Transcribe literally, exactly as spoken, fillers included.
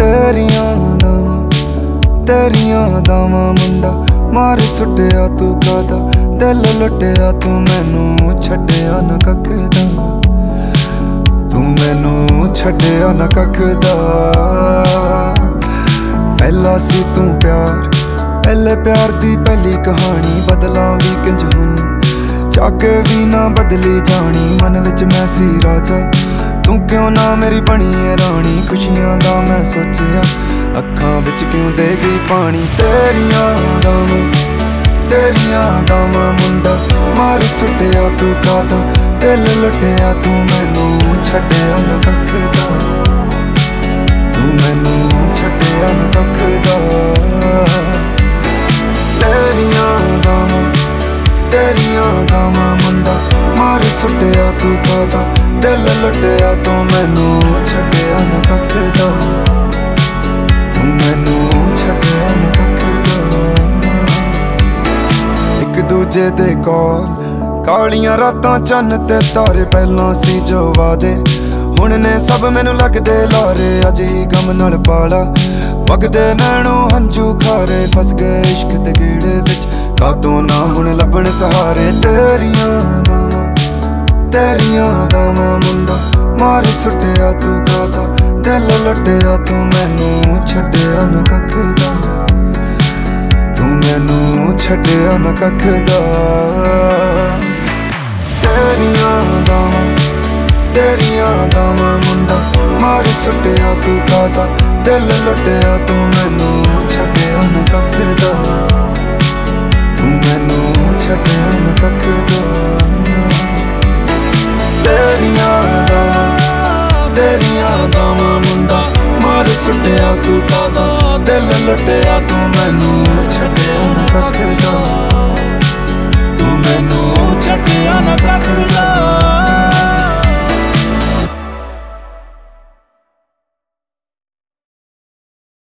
तेरियां दावां तेरियां दावां मुंडा मार सुटिया तू कादा दिल लुटिया तू मैनू छड्डिया ना कख दा तू मैनू छड्डिया ना कख दा पहला सी तू प्यार पहले प्यार दी पहली कहानी बदलां भी किंज हुन चाके भी ना बदली जानी मन विच मैं सी राजा तू क्यों ना मेरी बनी है रानी खुशियां दा मैं सोचिया अखां विच क्यों दे गई पानी तेरियां दावां तेरियां दावां मुंडा मार सुटिया तू कादा दिल लुटिया तू मैनू छड्डिया ना कख दा तू मैनू छड्डिया ना कख दा तेरियां दावां तेरियां दावां मुंडा मार सुटिया तू कादा दिल लुटिया तू मैनू छड्डिया ना कख दा तू मैनू छड्डिया ना कख दा इक दूजे दे कोल कालियां रातां चन्न ते तारे पहलां सी जो वादे हुण ने सब मैनू लगदे लारे अज ही गम नाल पाला वगदे नैणों हंझू खारे फस गए इश्क दे गेड़े विच कादों ना हुण लभण सहारे तेरियां दावां तेरियां दावां मुंडा मार सुटिया तू कादा दिल लुटिया तू मैनू छड्डिया ना कख दा तू मैनू छड्डिया ना कख दा तेरियां दावां तेरियां दावां मुंडा मार सुटिया तू कादा दिल लुटिया तू मैनू छड्डिया ना कख दा तू मैनू छड्डिया ना कख दा तेरियां दावां तेरियां दावां मुंडा मार सुटिया तू कादा दिल लुटिया तू मैनू छड्डिया ना कख दा तू मैनू छड्डिया ना कख दा।